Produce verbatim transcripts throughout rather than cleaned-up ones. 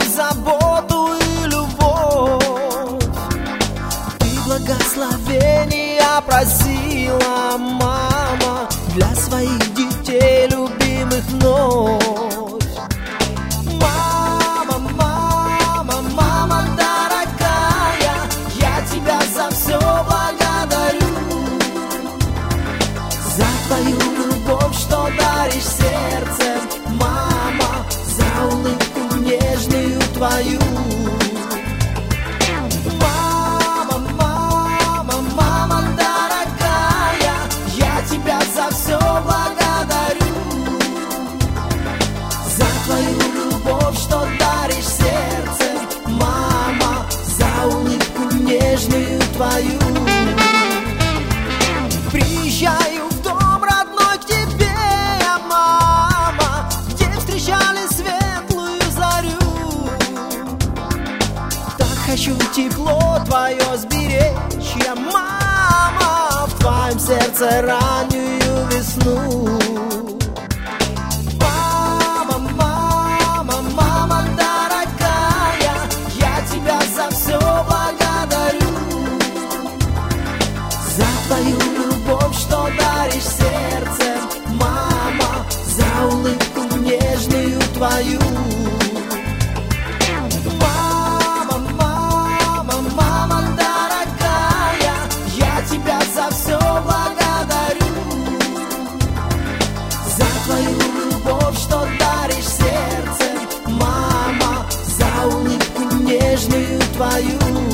заботу и любовь. Ты благословения просила, мама, для своих детей, любимых вновь. Мама, мама, мама дорогая, я тебя за все благодарю. За твою любовь, что даришь сердцем, мама, за улыбку нежную твою. Мама, мама, мама дорогая, я тебя за все благодарю. За твою любовь, что даришь сердцем, мама, за улыбку нежную твою. Приезжаю в дом родной к тебе, мама, где встречали светлую зарю. Так хочу тепло твое сберечь я, мама, в твоем сердце раннюю весну. Мама, мама, мама дорогая, я тебя за все благодарю. За твою любовь, что даришь сердцем, мама, за улыбку нежную твою. Мама, мама, мама дорогая, я тебя за все благодарю. За твою любовь, что даришь сердцем, мама, за улыбку нежную твою.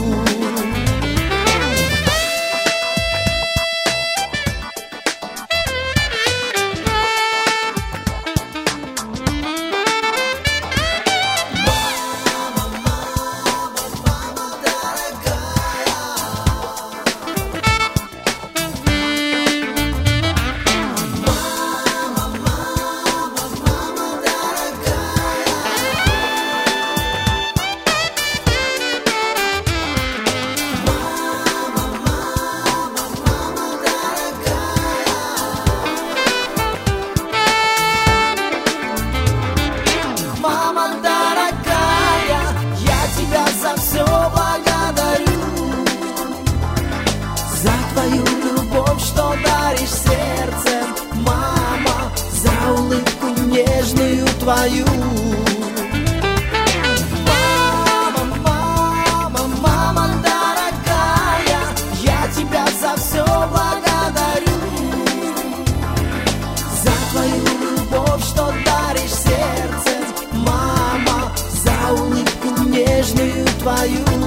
Мама дорогая, я тебя за все благодарю. За твою любовь, что даришь сердцем, мама, за улыбку нежную твою. Мама, мама, мама дорогая, я тебя за все благодарю. За твою любовь, что даришь сердцем, мама, за улыбку нежную твою.